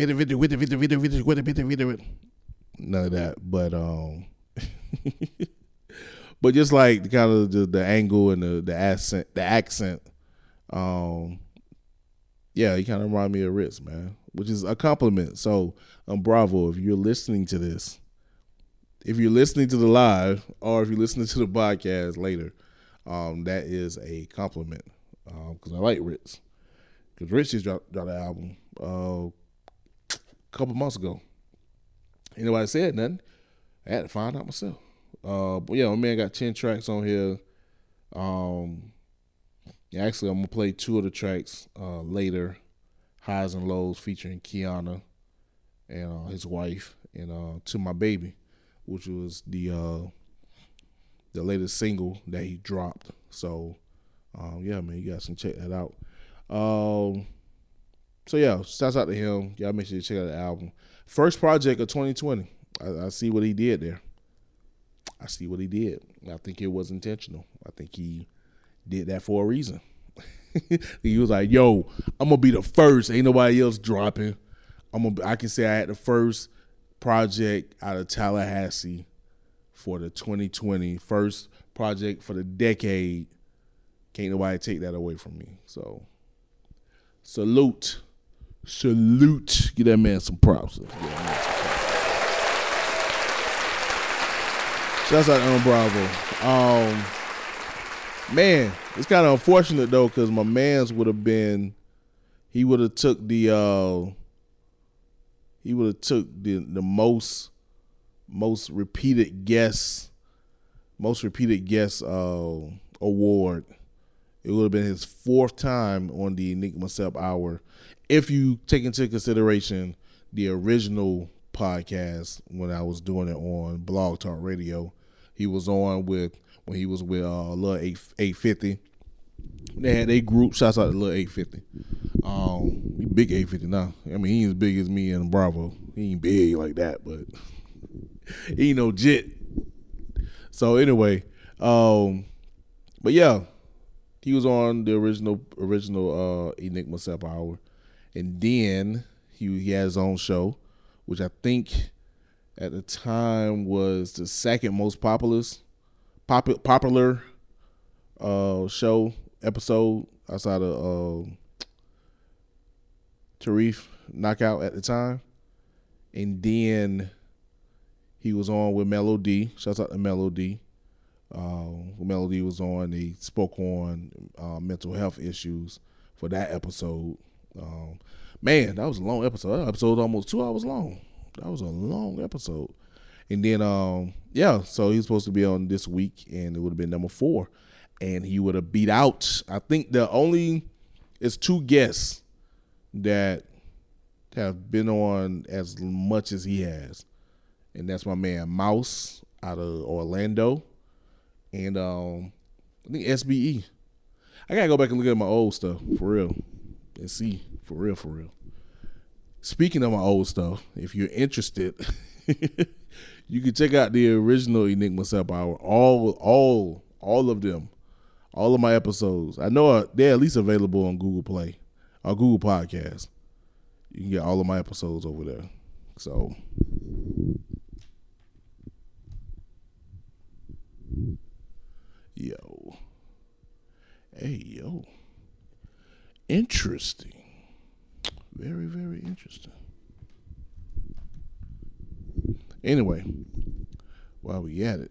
that, but um, but just like the kind of the, the angle and the the accent, the accent. Um, yeah, he kind of remind me of Ritz, man, which is a compliment. So, um, bravo if you're listening to this. If you're listening to the live or if you're listening to the podcast later, um, that is a compliment because um, I like Ritz. Because Ritz just dropped, dropped an album uh, a couple months ago. Ain't nobody said nothing. I had to find out myself. Uh, but yeah, my man got ten tracks on here. Um, yeah, actually, I'm going to play two of the tracks uh, later. Highs and Lows featuring Kiana and uh, his wife and uh, To My Baby, which was the uh, the latest single that he dropped. So, um, yeah, man, you guys can check that out. Um, so, yeah, shouts out to him. Y'all make sure you check out the album. First project of twenty twenty. I, I see what he did there. I see what he did. I think it was intentional. I think he did that for a reason. He was like, yo, I'm going to be the first. Ain't nobody else dropping. I'm gonna, I can say I had the first project out of Tallahassee for the twenty twenty, first project for the decade. Can't nobody take that away from me. So salute, salute. Give that man some props. Give that man some props. Shouts out to M Bravo. Um, man, it's kind of unfortunate though because my man's would have been, he would have took the. Uh, He would have took the the most most repeated guest most repeated guest uh, award It would have been his fourth time on the Enigma Sep Hour, if you take into consideration the original podcast when I was doing it on Blog Talk Radio. He was on with when he was with uh, Lil eight fifty. They had a group. Shouts out to Lil eight fifty. Um, he big eight fifty now. I mean, he ain't as big as me and Bravo. He ain't big like that, but he ain't no jit. So anyway, um, but yeah, he was on the original original uh, Enigma Sep Hour, and then he he had his own show, which I think at the time was the second most popular pop, popular uh, show episode outside of uh, Tarif Knockout at the time. And then he was on with Melody. Shouts out to Melody. Uh, Melody was on. They spoke on uh, mental health issues for that episode. Um, man, that was a long episode. That episode was almost two hours long. That was a long episode. And then, um, yeah, so he was supposed to be on this week, and it would have been number four. And he would have beat out, I think the only, it's two guests that have been on as much as he has. And that's my man Mouse out of Orlando. And um, I think S B E. I got to go back and look at my old stuff, for real. And see, for real, for real. Speaking of my old stuff, if you're interested, you can check out the original Enigma Sep Hour. All, all, all of them, all of my episodes. I know they're at least available on Google Play or Google Podcasts. You can get all of my episodes over there. So, yo, hey, yo, interesting. Very, very interesting. Anyway, while we at it,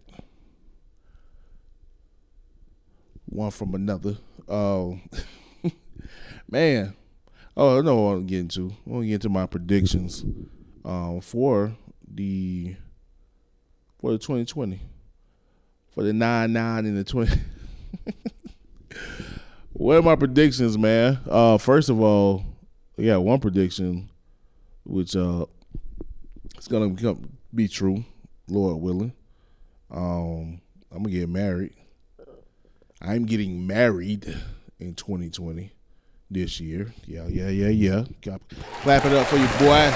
one from another. Oh, uh, man. Oh, no, I want to get into. I want to get into my predictions um, for the for the twenty twenty, for the nine nine and the twenty. What are my predictions, man? Uh, first of all, yeah, one prediction, which uh, it's gonna become, be true, Lord willing. Um, I'm gonna get married. I'm getting married in twenty twenty. This year. Yeah, yeah, yeah, yeah. Clap it up for you, boy.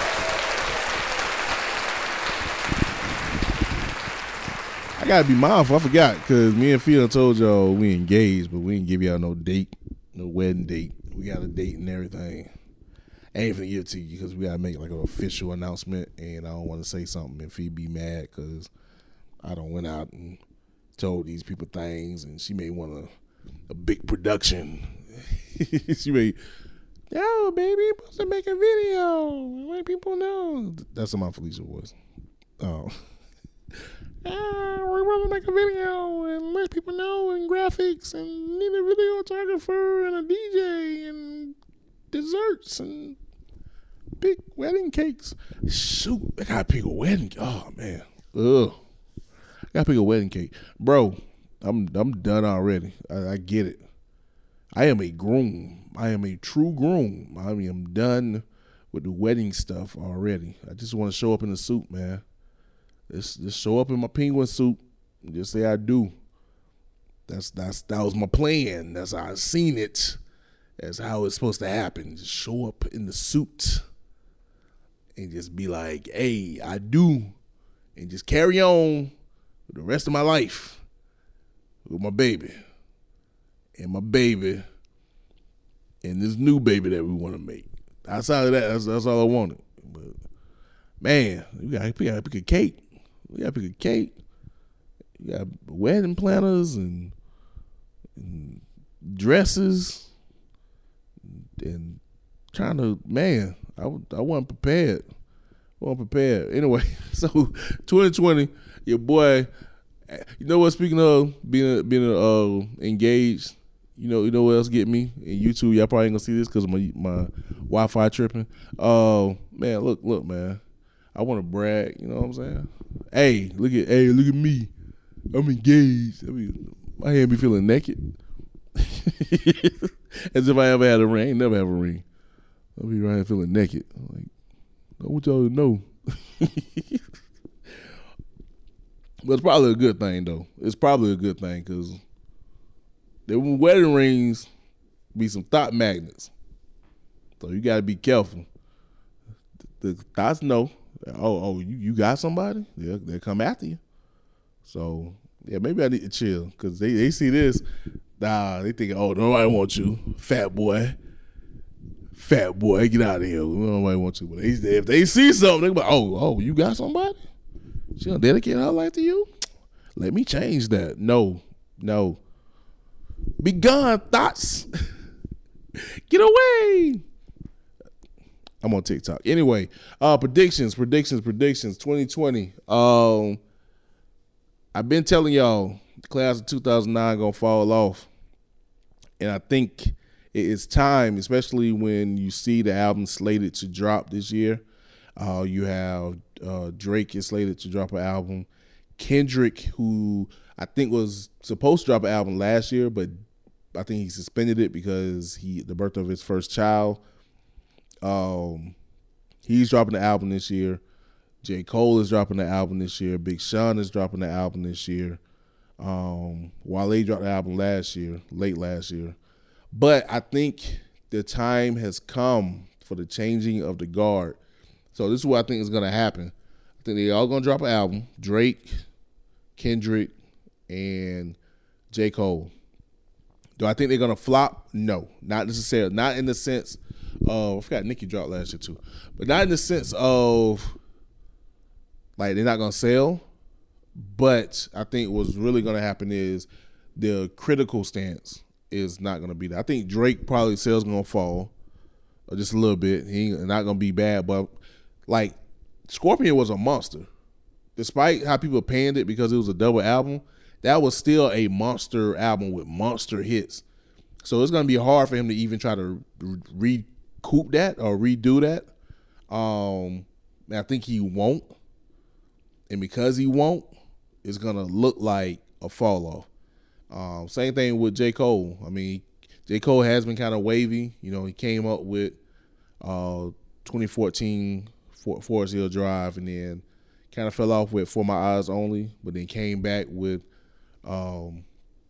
I gotta be mindful. I forgot because me and Phil told y'all we engaged, but we didn't give y'all no date, no wedding date. We got a date and everything. I ain't finna give it to you because we gotta make like an official announcement, and I don't want to say something and Phil be mad because I don't went out and told these people things, and she may want a, a big production. She may, yo, baby, you're supposed to make a video. Let people know. That's what my Felicia voice. Oh. Oh, we're going to make a video and let people know, and graphics, and need a videographer and a D J and desserts and big wedding cakes. Shoot, I gotta pick a wedding. Oh man, ugh, I gotta pick a wedding cake, bro. I'm I'm done already. I, I get it. I am a groom. I am a true groom. I mean, I'm done with the wedding stuff already. I just want to show up in a suit, man. Just, just show up in my penguin suit and just say I do. That's that's that was my plan. That's how I seen it. That's how it's supposed to happen. Just show up in the suit and just be like, hey, I do. And just carry on for the rest of my life with my baby. And my baby, and this new baby that we want to make. Outside of that, that's, that's all I wanted. But man, we gotta, we gotta pick a cake. We gotta pick a cake. You got wedding planners and, and dresses, and trying to, man, I I wasn't prepared. I wasn't prepared. Anyway, so twenty twenty, your boy. You know what? Speaking of being being uh, engaged. You know, you know what else get me? And YouTube, y'all probably ain't gonna see this because my my Wi-Fi tripping. Oh uh, man, look, look, man. I want to brag. You know what I'm saying? Hey, look at, hey, look at me. I'm engaged. I mean, my hand be feeling naked. As if I ever had a ring. I ain't never have a ring. I'll be right here feeling naked. I'm like, I want y'all to know. But it's probably a good thing, though. It's probably a good thing because the wedding rings be some thought magnets. So you got to be careful. The thoughts know. Oh, oh, you, you got somebody? They'll, they'll come after you. So, yeah, maybe I need to chill because they, they see this. Nah, they think, oh, nobody wants you. Fat boy. Fat boy, get out of here. Nobody wants you. But they, if they see something, they be like, oh, oh, you got somebody? She gonna dedicate her life to you? Let me change that. No, no. Be gone, thoughts. Get away. I'm on TikTok. Anyway, uh, predictions, predictions, predictions. twenty twenty. Um, I've been telling y'all the class of two thousand nine gonna fall off, and I think it is time, especially when you see the album slated to drop this year. Uh, you have uh, Drake is slated to drop an album. Kendrick, who I think was supposed to drop an album last year, but I think he suspended it because he the birth of his first child. Um, he's dropping the album this year. J. Cole is dropping the album this year. Big Sean is dropping the album this year. Um, Wale dropped the album last year, late last year. But I think the time has come for the changing of the guard. So this is what I think is going to happen. I think they're all going to drop an album. Drake, Kendrick, and J. Cole. Do I think they're going to flop? No, not necessarily. Not in the sense of, I forgot Nicki dropped last year too, but not in the sense of like they're not going to sell. But I think what's really going to happen is the critical stance is not going to be there. I think Drake probably sales going to fall or just a little bit. He ain't not going to be bad, but like Scorpion was a monster. Despite how people panned it because it was a double album, that was still a monster album with monster hits. So it's going to be hard for him to even try to recoup that or redo that. Um, and I think he won't. And because he won't, it's going to look like a fall off. Um, same thing with J. Cole. I mean, J. Cole has been kind of wavy. You know, he came up with uh, twenty fourteen Forest Hill Drive and then kind of fell off with For My Eyes Only, but then came back with um,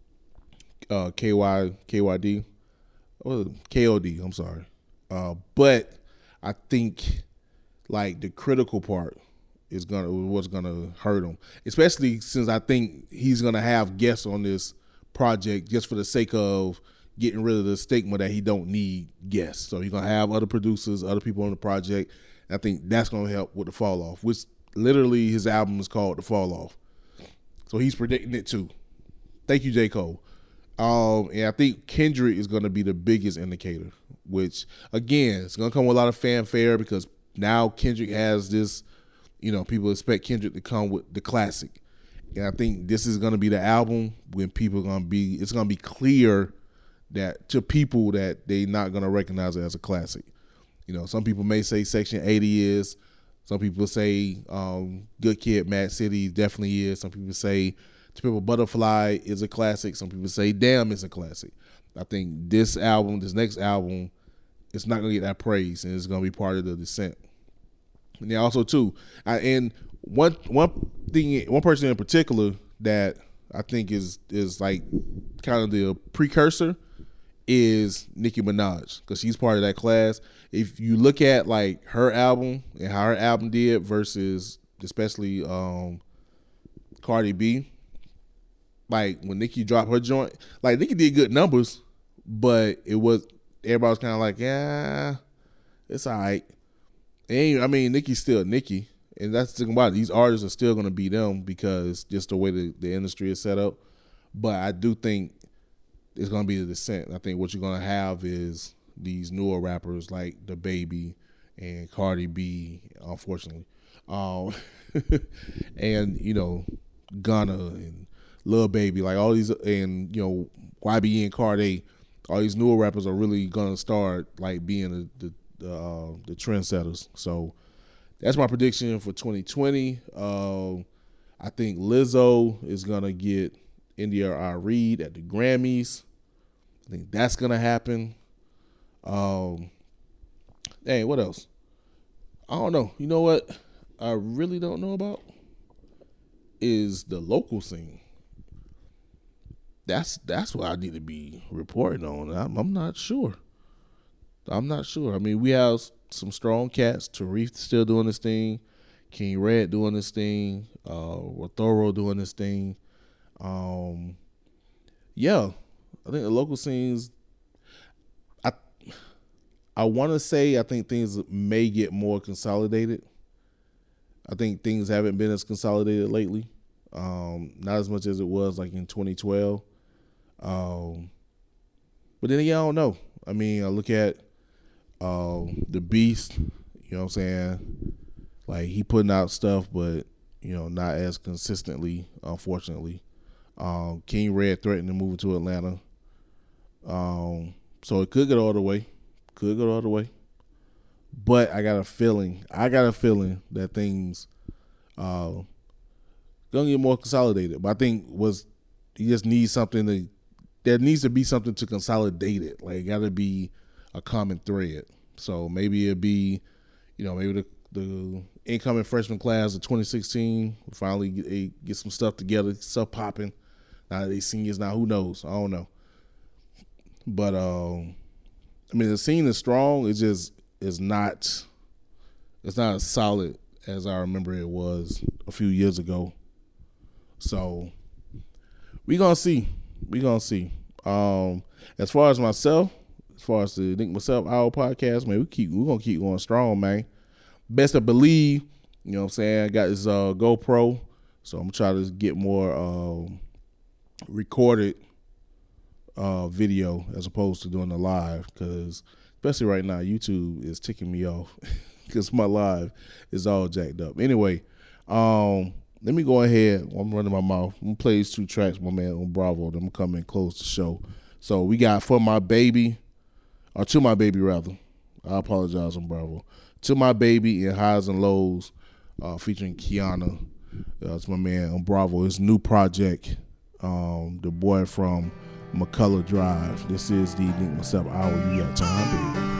uh, K Y, K Y D, oh, K O D, I'm sorry. Uh, but I think like the critical part is gonna what's gonna hurt him, especially since I think he's gonna have guests on this project just for the sake of getting rid of the stigma that he don't need guests. So he's gonna have other producers, other people on the project. I think that's going to help with the fall off, which literally his album is called The Fall Off. So he's predicting it too. Thank you, J. Cole. Um, and I think Kendrick is going to be the biggest indicator, which, again, it's going to come with a lot of fanfare because now Kendrick has this, you know, people expect Kendrick to come with the classic. And I think this is going to be the album when people are going to be, it's going to be clear that to people that they're not going to recognize it as a classic. You know, some people may say Section eighty is. Some people say um, Good Kid, Mad City definitely is. Some people say To Pimp a Butterfly is a classic. Some people say Damn is a classic. I think this album, this next album, it's not going to get that praise, and it's going to be part of the descent. And then also, too, I, and one one thing, one person in particular that I think is is like kind of the precursor is Nicki Minaj, because she's part of that class. If you look at like her album and how her album did versus especially um, Cardi B, like when Nicki dropped her joint, like Nicki did good numbers, but it was everybody was kind of like, yeah, it's all right. And I mean, Nicki's still Nicki, and that's the thing about it. These artists are still going to be them because just the way the, the industry is set up. But I do think it's going to be the descent. I think what you're going to have is these newer rappers like DaBaby and Cardi B, unfortunately. Um, and, you know, Gunna and Lil Baby, like all these, and, you know, Y B and Cardi, all these newer rappers are really going to start, like, being the, the, the, uh, the trendsetters. So that's my prediction for twenty twenty. Uh, I think Lizzo is going to get India R. Reid at the Grammys. I think that's gonna happen. Um, hey, what else? I don't know. You know what? I really don't know about is the local scene. That's that's what I need to be reporting on. I'm, I'm not sure. I'm not sure. I mean, we have some strong cats. Tarif still doing this thing. King Red doing this thing. Uh, Thorough doing this thing. Um, yeah, I think the local scenes. I I want to say I think things may get more consolidated. I think things haven't been as consolidated lately. Um, not as much as it was like in twenty twelve. Um, but then again, I don't know. I mean, I look at uh, the Beast. You know what I'm saying? Like, he putting out stuff, but you know, not as consistently, unfortunately. Um, King Red threatened to move to Atlanta. Um, so it could get all the way. Could go all the way. But I got a feeling, I got a feeling that things uh gonna get more consolidated. But I think was you just need something to there needs to be something to consolidate it. Like, it gotta be a common thread. So maybe it'll be, you know, maybe the the incoming freshman class of twenty sixteen will finally get, get some stuff together, stuff popping. Now that they seniors now, who knows? I don't know. But um I mean, the scene is strong. It's just it's not it's not as solid as I remember it was a few years ago. So we gonna see. We gonna see. Um, as far as myself, as far as the Nick Myself Hour podcast, man, we keep we're gonna keep going strong, man. Best to believe, you know what I'm saying? I got this uh, GoPro, so I'm trying to get more um, recorded uh, video as opposed to doing the live, because especially right now, YouTube is ticking me off because my live is all jacked up. Anyway, um, let me go ahead. I'm running my mouth. I'm gonna play these two tracks, my man on Bravo. Then I'm coming and close the show. So we got For My Baby, or To My Baby rather. I apologize on Bravo. To My Baby in Highs and Lows, uh, featuring Kiana. That's uh, my man on Bravo. His new project, um, the boy from McCullough Drive. This is the Nick Myself Hour. You got time, baby.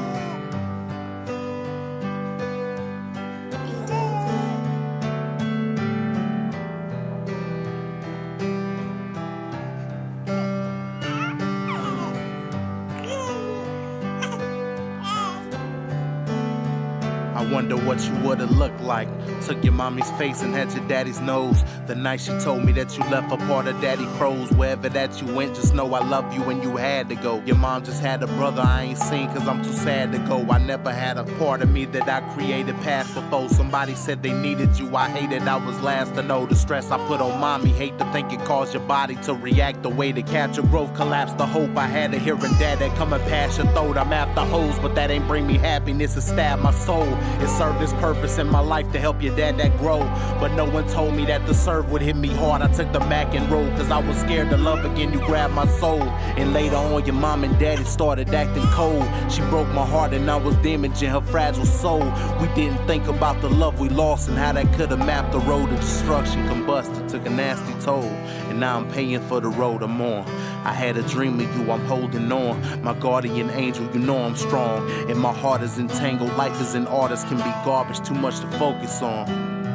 Wonder what you would've looked like. Took your mommy's face and had your daddy's nose. The night she told me that you left a part of daddy froze. Wherever that you went, just know I love you and you had to go. Your mom just had a brother I ain't seen cause I'm too sad to go. I never had a part of me that I created past before. Somebody said they needed you, I hated I was last to know. The stress I put on mommy, hate to think it caused your body to react the way to catch your growth collapsed. The hope I had of hearing dad that coming past your throat. I'm after hoes, but that ain't bring me happiness, it stabbed my soul. It served its purpose in my life to help your dad that grow. But no one told me that the serve would hit me hard. I took the Mac and rolled cause I was scared to love again. You grabbed my soul. And later on your mom and daddy started acting cold. She broke my heart and I was damaging her fragile soul. We didn't think about the love we lost and how that could have mapped the road of destruction. Combusted, took a nasty toll. And now I'm paying for the road I'm on. I had a dream of you, I'm holding on. My guardian angel, you know I'm strong. And my heart is entangled. Life as an artist can be garbage, too much to focus on.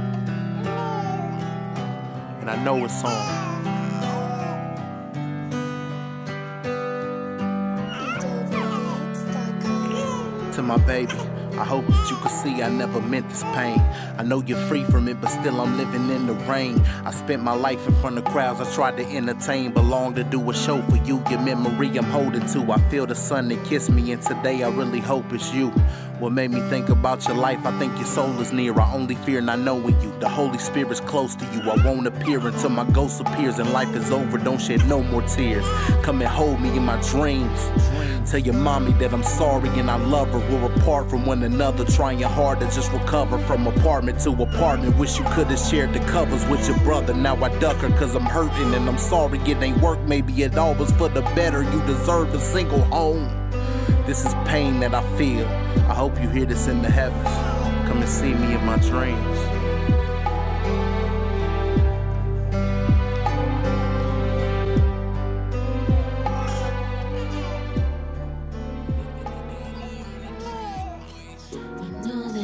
And I know it's on. To my baby, I hope that you can see I never meant this pain. I know you're free from it, but still I'm living in the rain. I spent my life in front of crowds I tried to entertain. Belong to do a show for you, your memory I'm holding to. I feel the sun that kissed me, and today I really hope it's you. What made me think about your life, I think your soul is near. I only fear not knowing you. The Holy Spirit's close to you. I won't appear until my ghost appears and life is over. Don't shed no more tears. Come and hold me in my dreams. Tell your mommy that I'm sorry and I love her. We're apart from one another, trying hard to just recover from apartment to apartment. Wish you could have shared the covers with your brother. Now I duck her cause I'm hurting and I'm sorry it ain't work. Maybe it all was for the better. You deserve a single home. This is pain that I feel. I hope you hear this in the heavens. Come and see me in my dreams.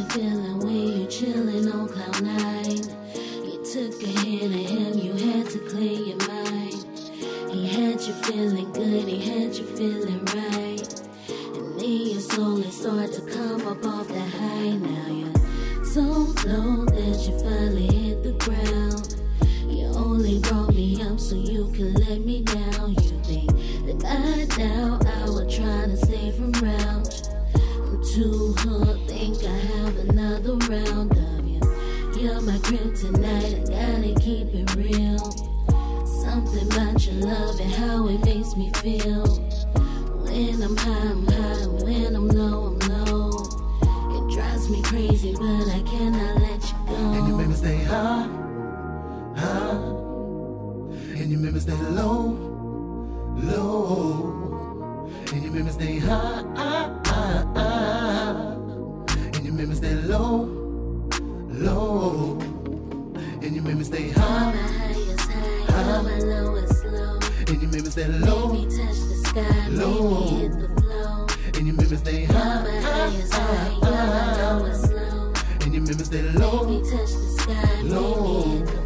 feeling when you chillin' on cloud nine? You took a hit of him, you had to clear your mind. He had you feeling good, he had you feeling right. And then you slowly start to come up off that high. Now you're so low that you finally hit the ground. You only brought me up so you can let me down. You think that by now I would try to stay from round. I'm too hooked, think I have another round of you. You're my kryptonite, I gotta keep it real. Something about your love and how it makes me feel. When I'm high, I'm high, when I'm low, I'm low. It drives me crazy, but I cannot let you go. And you make me stay high, high. And you make me stay low, low. And you make me stay high, high, high, high. And you make me stay low, low. And you make me stay high, high, my lowest low. And you make me stay low, make me touch the sky, low. Make me hit the flow. And you make me stay high, my highest high, you're my lowest low. And you make me stay low, make me touch the sky, low. Make me hit the flow.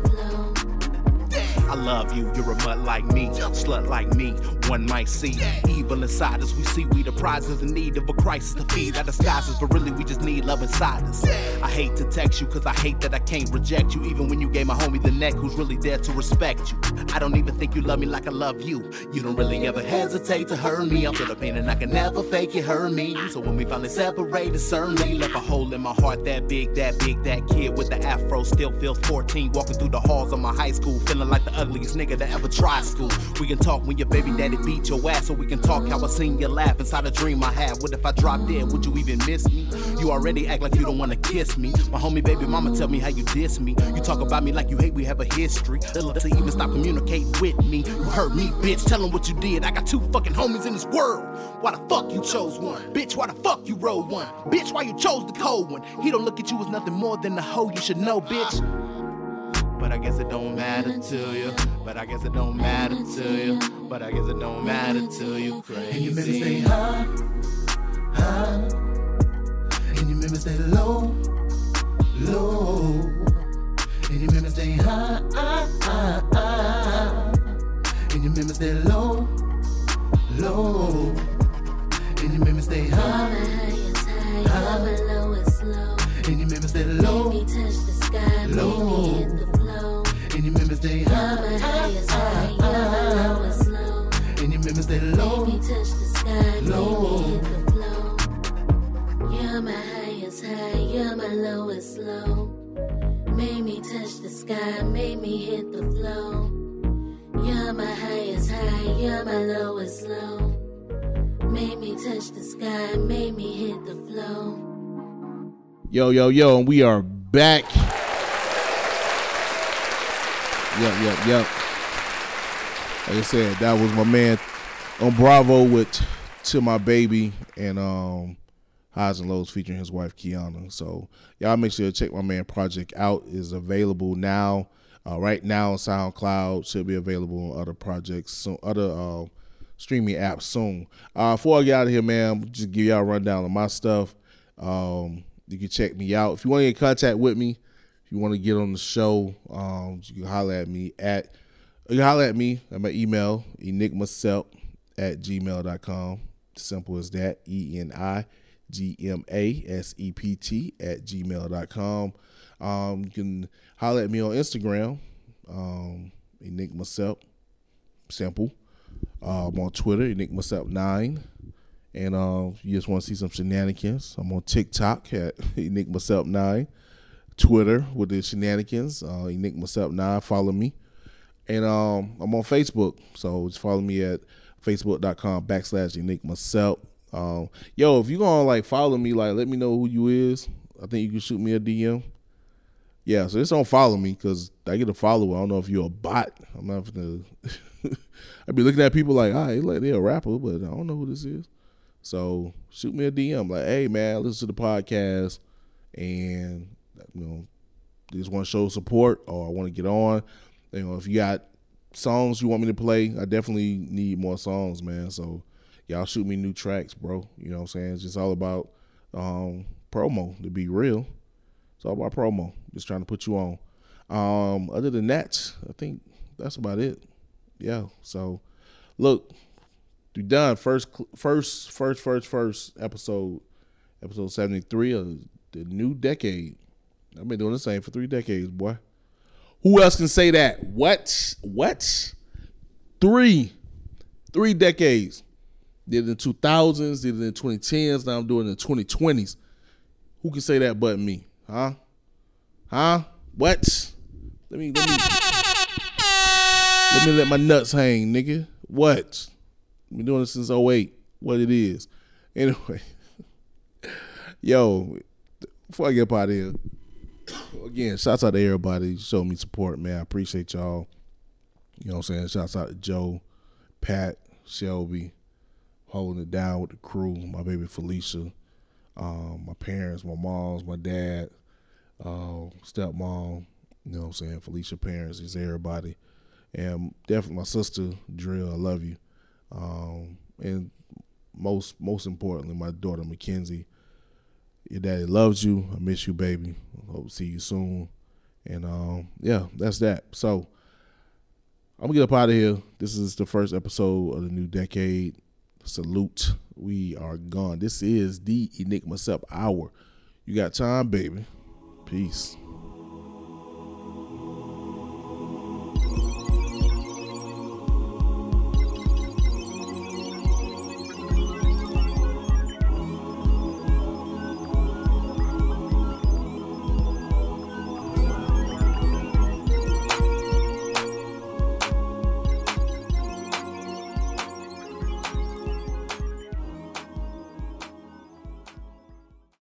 I love you, you're a mutt like me, slut like me, one might see evil inside us. We see we the prizes in need of a crisis to feed our disguises, but really we just need love inside us. I hate to text you cause I hate that I can't reject you, even when you gave my homie the neck who's really there to respect you. I don't even think you love me like I love you. You don't really ever hesitate to hurt me. I'm to the pain and I can never fake it, hurt me. So when we finally separated, certainly left a hole in my heart that big, that big. That kid with the afro still feels fourteen, walking through the halls of my high school, feeling like the ugliest nigga that ever tried school. We can talk when your baby daddy beat your ass, so we can talk how I seen you laugh inside a dream I had. What if I dropped dead? Would you even miss me? You already act like you don't wanna kiss me. My homie baby mama tell me how you diss me. You talk about me like you hate we have a history. Let's even stop communicating with me. You hurt me, bitch. Tell them what you did. I got two fucking homies in this world. Why the fuck you chose one? Bitch, why the fuck you rode one? Bitch, why you chose the cold one? He don't look at you as nothing more than the hoe you should know, bitch. But I guess it don't matter to you. But I guess it don't matter to you. But I guess it don't matter to you. Crazy. And you make me stay high, high. And you make me stay low, low. And you make me stay high, high, high, high. And you make me stay low, low. And you make me stay high, you're my highest high, you're my lowest low. And you make me stay low, make me touch the sky, low. Make me hit the flow. And you make me stay high, you're my highest high, you're my lowest low. And you make me stay low, make me touch the sky, low. Make me hit the flow. You're my highest high, you're my lowest low. Made me touch the sky, made me hit the flow. You're my highest high, you're my lowest low. Made me touch the sky, made me hit the flow. Yo, yo, yo, and we are back. Yep, yep, yep. Like I said, that was my man on Bravo with To My Baby and um, Highs and Lows featuring his wife, Kiana. So y'all make sure to check my man Project out. Is available now. Uh, right now on SoundCloud. Should be available on other projects, soon, other uh, streaming apps soon. Uh, before I get out of here, man, just give y'all a rundown of my stuff. Um, you can check me out. If you want to get in contact with me, if you want to get on the show, um, you can holler at me at, you can holler at me at my email, enigmasept at gmail dot com. Simple as that, E N I G M A S E P T at gmail dot com. Um, you can holler at me on Instagram, um, enigmasept, simple. Uh, I'm on Twitter, enigmasept nine. And uh, if you just want to see some shenanigans, I'm on TikTok at enigmasept nine. Twitter with the shenanigans, uh, enigmasept nine. Follow me. And um, I'm on Facebook, so just follow me at facebook.com backslash enigmasept. Um, yo, if you're going to like follow me, like let me know who you is. I think you can shoot me a D M. Yeah, so just don't follow me because I get a follower. I don't know if you're a bot. I'm not going to. I be looking at people like, all right, like they're a rapper, but I don't know who this is. So shoot me a D M like, hey man, listen to the podcast, and you know, just want to show support or I want to get on. You know, if you got songs you want me to play, I definitely need more songs, man. So y'all shoot me new tracks, bro. You know what I'm saying? It's just all about um, promo, to be real. It's all about promo. Just trying to put you on. Um, other than that, I think that's about it. Yeah. So, look, we done first, first, first, first, first episode, episode seventy-three of the new decade. I've been doing the same for three decades, boy. Who else can say that? What? What? Three, three decades. Did it in the two thousands. Did it in the twenty tens. Now I'm doing it in the twenty twenties. Who can say that but me? Huh? Huh? What? Let me let me let me let my nuts hang, nigga. What? I've been doing this since oh eight. What it is. Anyway. Yo, before I get up out of here, again, shouts out to everybody. Show me support, man. I appreciate y'all. You know what I'm saying? Shouts out to Joe, Pat, Shelby, holding it down with the crew, my baby Felicia, um, my parents, my moms, my dad, uh, stepmom, you know what I'm saying? Felicia parents, is everybody. And definitely my sister, Drill, I love you. Um, and most most importantly, my daughter, Mackenzie. Your daddy loves you. I miss you, baby. Hope to see you soon. And, um, yeah, that's that. So, I'm going to get up out of here. This is the first episode of the new decade. Salute. We are gone. This is the Enigma Sep Hour. You got time, baby. Peace.